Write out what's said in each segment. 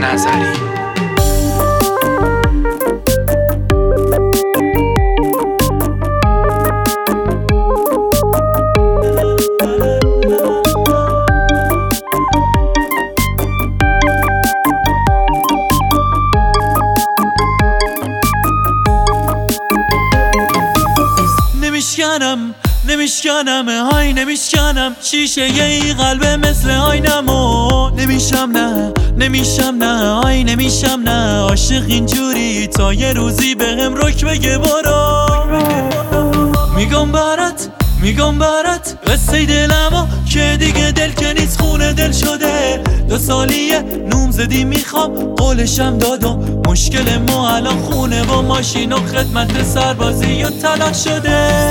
نظری. نمیشکنم های نمیشکنم شیشه ی قلب مثل آینمو نمیشم نه های نمیشم نه عاشق اینجوری تا یه روزی بهم رک بگه برو. میگم برات قصه دلمو که دیگه دل که نیست خونه دل شده. 2 سالیه نوم زدی میخوام قولشم دادم. مشکل ما الان خونه و ماشین و خدمت سربازی و طلاق شده.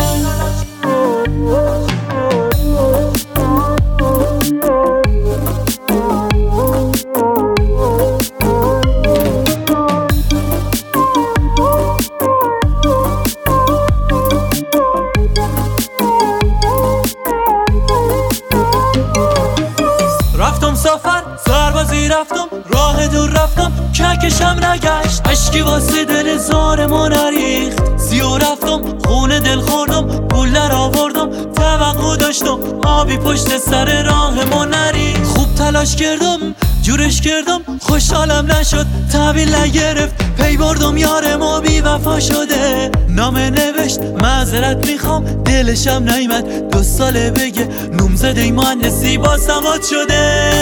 رفتم سفر سربازی رفتم راه دور رفتم ککشم نگشت اشکی واسه دل زارمو نریخت. سیو رفتم خونه دل خوردم پول در آوردم توقع داشتم آبی پشت سر راهمو نریخت. خوب تلاش کردم جورش کردم خوشحالم نشد تحویل نگرفت پی بردم یارمو بی وفا شده. نامه نوشت معذرت میخوام دلشم نیمد 2 ساله بگه نوم زده مهندسی با سواد شده.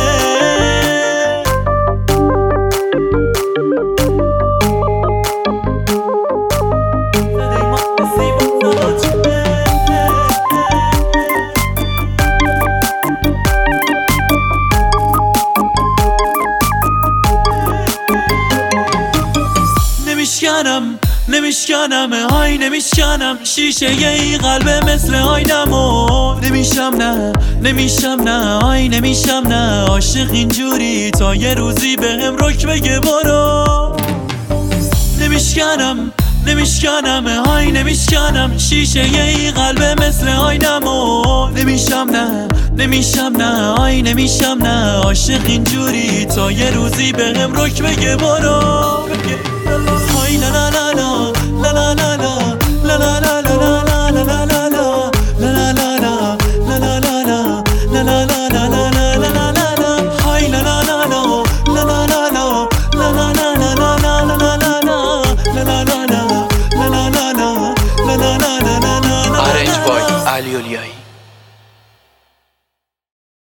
نمیشکنم های نمیشکنم شیشه ی قلب مثل آینمو نمیشم نه های نمیشم نه عاشق اینجوری تا یه روزی بهم رک بگه برو. نمیشکنم های نمیشکنم شیشه ی قلب مثل آینمو نمیشم نه های نمیشم نه عاشق اینجوری تا یه روزی بهم رک بگه برو. های لا لا لا لا لا لا لا لا لا لا لا لا لا Arranged by Ali Oliai.